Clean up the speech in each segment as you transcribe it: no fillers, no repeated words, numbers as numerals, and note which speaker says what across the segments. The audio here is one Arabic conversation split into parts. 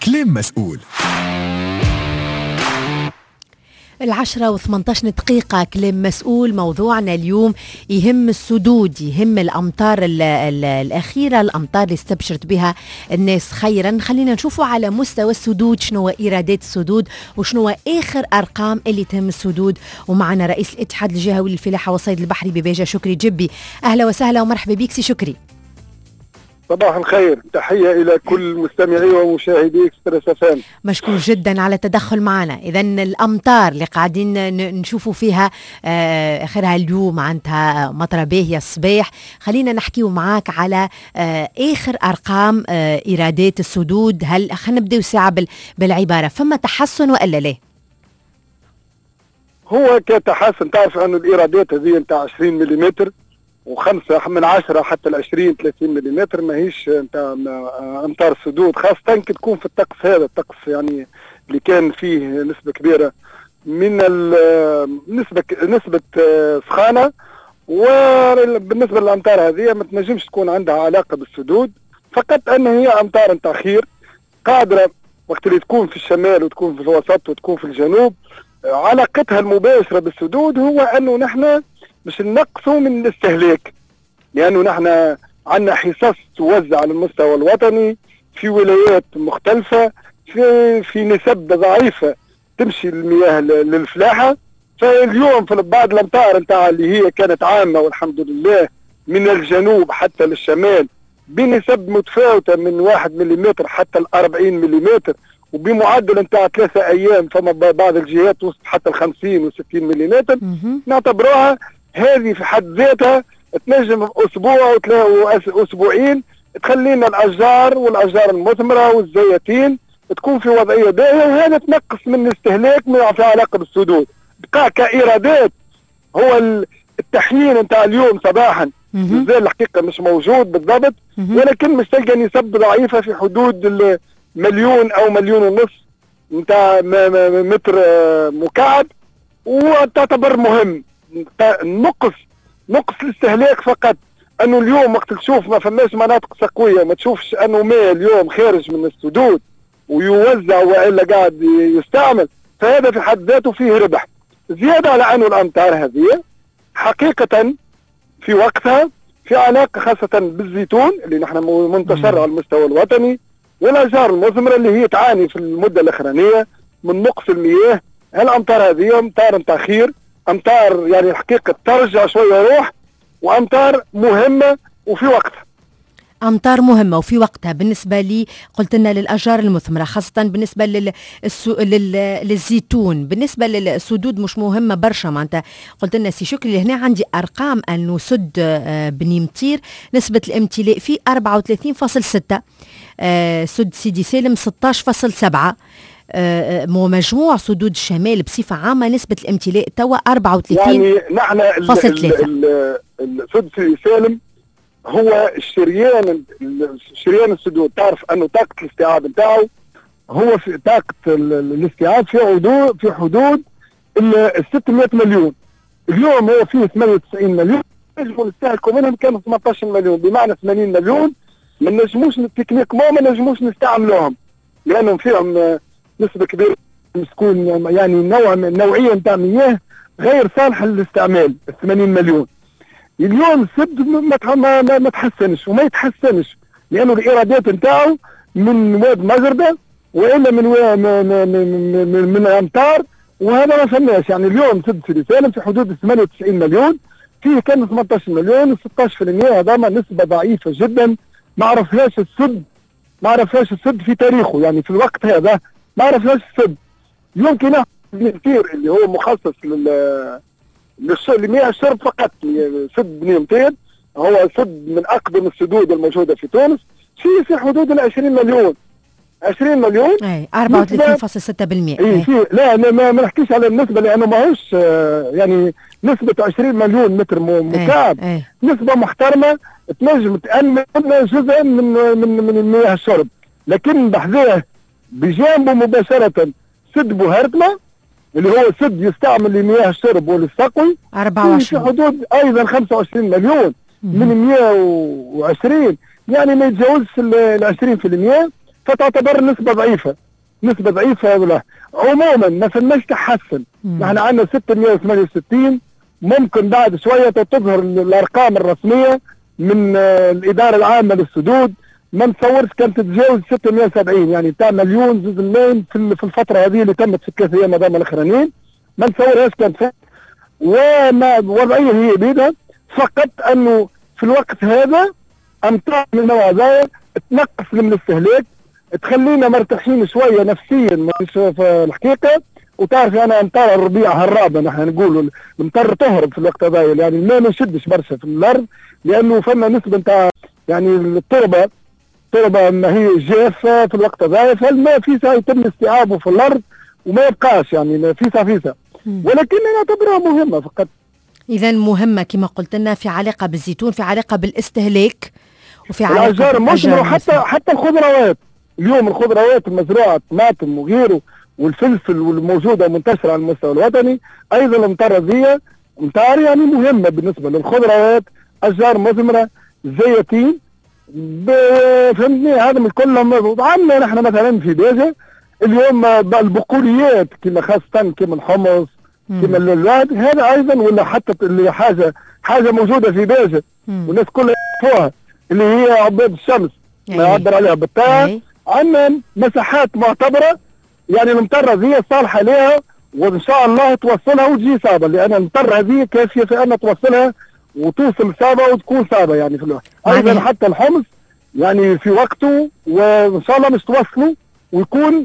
Speaker 1: كلام مسؤول.
Speaker 2: 10:18 دقيقة. كلام مسؤول. موضوعنا اليوم يهم السدود، يهم الأمطار الأخيرة، الأمطار اللي استبشرت بها الناس خيرا. خلينا نشوفوا على مستوى السدود شنو إيرادات السدود وشنو آخر أرقام اللي تهم السدود. ومعنا رئيس الاتحاد الجهوي للفلاحة والصيد البحري بباجة، شكري جبي. أهلا وسهلا ومرحبا بك سي شكري.
Speaker 3: صباح الخير، تحية إلى كل مستمعي ومشاهدي إكسترا FM.
Speaker 2: مشكور جدا على التدخل معنا. إذن الأمطار اللي قاعدين نشوفوا فيها آخرها اليوم معناتها مطرة باهية الصباح، خلينا نحكيو معاك على آخر أرقام إيرادات السدود. هل خلينا نبدأ ساعة بالعبارة، فما تحسن وإلا لا؟
Speaker 3: هو كتحسن، تعرف أن الإيرادات هذه نتاع 20 ملم و5 من 10 حتى 20-30 ملم ماهيش نتاع امطار السدود، خاصة كي تكون في الطقس هذا، الطقس يعني اللي كان فيه نسبة كبيرة من نسبة سخانة. وبالنسبة للامطار هذه ما تنجمش تكون عندها علاقة بالسدود، فقط ان هي امطار نتاع خير قادرة وقت اللي تكون في الشمال وتكون في الوسط وتكون في الجنوب. علاقتها المباشرة بالسدود هو انه نحن مش نقصوا من الاستهلاك، لأنه نحن عندنا حصص توزع على المستوى الوطني في ولايات مختلفة في نسب ضعيفة تمشي المياه للفلاحة. فاليوم في بعض الأمطار نتاع اللي هي كانت عامة والحمد لله من الجنوب حتى للشمال بنسب متفاوتة من 1 ملم حتى 40 ملم، وبمعدل نتاع 3 أيام، فما بعض الجهات وصلت حتى 50 و60 ملم. نعتبروها هذه في حد ذاتها تنجم في أسبوع وأسبوعين تخلينا الأشجار والأشجار المثمرة والزيتين تكون في وضعية باهية، وهذا تنقص من الاستهلاك ما في علاقة بالسدود. بقى كإيرادات هو التحيين نتاع اليوم صباحا مازال الحقيقة مش موجود بالضبط، ولكن مش تلقى نسب ضعيفة في حدود 1,000,000 أو 1,500,000 نتاع متر مكعب، وتعتبر مهم. نقص الاستهلاك فقط، انه اليوم وقت تشوف ما فماش مناطق سقويه، ما تشوفش انه ماء اليوم خارج من السدود ويوزع والا قاعد يستعمل، فهذا في حد ذاته فيه ربح. زياده على انه الامطار هذه حقيقه في وقتها في علاقه خاصه بالزيتون اللي نحن منتشر على المستوى الوطني، والاشجار المثمره اللي هي تعاني في المده الاخرانيه من نقص المياه. الامطار هذه امطار نتاع خير، امطار يعني الحقيقه ترجع شويه روح، وامطار مهمه وفي وقتها.
Speaker 2: أمطار مهمة وفي وقتها. بالنسبة لي قلت لنا للأشجار المثمرة، خاصة بالنسبة للزيتون. بالنسبة للسدود مش مهمة برشا، معناتها قلت لنا سي شكري هنا عندي أرقام أنه سد بني مطير نسبة الامتلاء فيه 34.6، سد سيدي سالم 16.7، مجموع سدود الشمال بصفة عامة نسبة الامتلاء توا 34.3.
Speaker 3: يعني نحن السد سيدي سالم هو شريان السدود. تعرف انه طاقة الاستيعاب نتاعو هو في طاقة الاستيعاب في حدود 600 مليون. اليوم هو فيه 98 مليون، نجموا نستهلكوا منهم كانوا 18 مليون، بمعنى 80 مليون ما نجموش تكنيكمون ما نجموش نستعملوهم، لانهم فيهم نسبة كبيرة تكون يعني نوعية نتاع مياه غير صالحة للاستعمال. 80 مليون اليوم السد ما تحسنش وما يتحسنش، لأنه الإيرادات نتاعو من واد مزربة وإلا من أمطار، وهذا ما فهمناش. يعني اليوم سد سيدي سالم في حدود 98 مليون، فيه كان 18 مليون و16%، هذا نسبة ضعيفة جدا. ما عرفناش السد في تاريخه، يعني في الوقت هذا ما عرفناش السد. يمكن كثير اللي هو مخصص لمياه الشرب فقط، سد بني مطير هو سد من اقدم السدود الموجوده في تونس، في حدود ال 20 مليون
Speaker 2: 34.6%.
Speaker 3: لا ما نحكيش على النسبه، لانه ماهوش يعني نسبه 20 مليون متر مكعب نسبه محترمه تنجم تأمن جزء من مياه الشرب. لكن بحذاه بجانبه مباشره سد بوهرتما اللي هو سد يستعمل لمياه الشرب وللسقي
Speaker 2: 24
Speaker 3: في حدود ايضا 25 مليون من 120، يعني ما يتجاوزش ال 20%. فتعتبر نسبة ضعيفة، نسبة ضعيفة ولا عموما ما فماش تحسن. نحن عندنا 668، ممكن بعد شوية تظهر الأرقام الرسمية من الإدارة العامة للسدود، ما نتصورش كانت تتجاوز 670، يعني بتاع مليون جزء ملايين في الفترة هذه اللي تمت في الكاس أيام هذوما الأخرانيين، ما نتصورهاش كانت فات. وما وضعية هي بيدها، فقط أنه في الوقت هذا أمطار من النوع هذا تنقص من الاستهلاك، تخلينا مرتاحين شوية نفسيا مش في الحقيقة. وتعرف أنا أمطار الربيع هرابة، نحن نقولوا المطر تهرب في الوقت هذا، يعني الماء ما يشدش برشا في الأرض، لأنه فما نسبة نتاع يعني التربة ما هي جافة في الوقت هذا، فالماء فيسا يتم استيعابه في الأرض وما يبقاش يعني فيسا. ولكن أنا أعتبرها مهمة فقط.
Speaker 2: إذا مهمة كما قلت لنا، في علاقة بالزيتون، في علاقة بالاستهلاك، وفي علاقة
Speaker 3: الأشجار مثمرة، حتى الخضروات. اليوم الخضروات المزروعة، الطماطم وغيره والفلفل والموجودة منتشرة على المستوى الوطني، أيضا الأمطار هذه أمطار يعني مهمة بالنسبة للخضروات، أشجار مثمرة، زيتين، فهمتني. هذا من كلهم عندنا نحن مثلا في بيجة اليوم البقوليات كما خاصة كما الحمص كما اللولاد، هذا أيضا ولا حتى اللي حاجة موجودة في بيجة والناس كلها يعرفوها، اللي هي عباد الشمس ما يعبر عليها بالطاعة. عندنا مساحات معتبرة، يعني المطر هذه صالحة لها، وإن شاء الله توصلها وتجي صعبة، لأن المطر هذه كافية في أن توصلها وتوصل صعبة وتكون صعبة يعني في الوقت. أيضا حتى الحمص يعني في وقته، وإن شاء الله مش توصله ويكون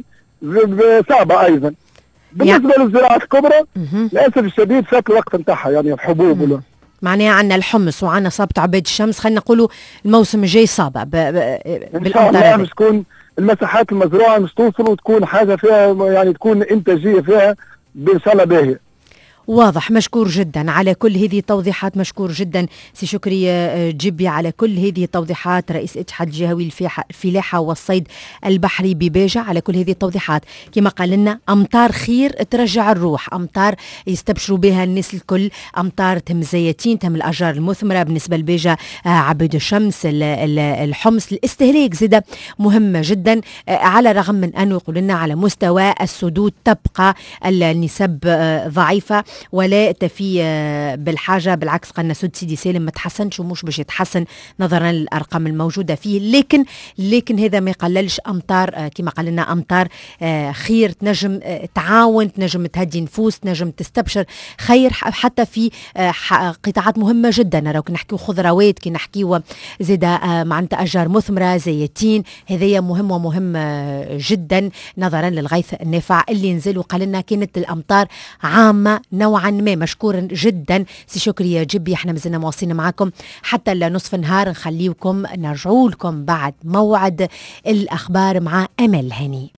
Speaker 3: صعبة أيضا. بالنسبة للزراعة الكبرى للأسف الشديد فات الوقت نتاعها، يعني الحبوب ولا
Speaker 2: معناها عندنا الحمص وعندنا صابة عباد الشمس، خلينا نقولوا الموسم الجاي صعبة
Speaker 3: إن شاء الله مش تكون المساحات المزروعة مش توصل وتكون حاجة فيها يعني تكون إنتاجية فيها بإن شاء الله باهية.
Speaker 2: واضح. مشكور جدا على كل هذه التوضيحات، مشكور جدا سي شكري جبي على كل هذه التوضيحات، رئيس الاتحاد الجهوي الفلاحة والصيد البحري بباجة، على كل هذه التوضيحات. كما قال لنا أمطار خير ترجع الروح، أمطار يستبشروا بها الناس الكل، أمطار تم الزيتين، تم الأشجار المثمرة بالنسبة لباجة، عبيد الشمس، الحمص، الاستهلاك زيادة مهمة جدا، على الرغم من أنه يقول لنا على مستوى السدود تبقى النسب ضعيفة ولا تفي بالحاجة، بالعكس قالنا سد سيدي سالم ما تحسنش ومش باش يتحسن نظرا للأرقام الموجودة فيه، لكن هذا ما يقللش أمطار كما قال لنا أمطار خير، تنجم تعاون، تنجم تهدي نفوس، تنجم تستبشر خير حتى في قطاعات مهمة جدا. نراو كي نحكيو خضروات، كي نحكيو زيدا معناتها أشجار مثمرة، زيتين، هذايا مهم ومهم جدا نظرا للغيث النافع اللي نزل. وقال لنا كانت الأمطار عامة نوعا ما. مشكورا جدا سي شكري جبي، احنا مازلنا مواصلين معكم حتى لنصف النهار، نخليكم نرجعوا لكم بعد موعد الأخبار مع أمل هني.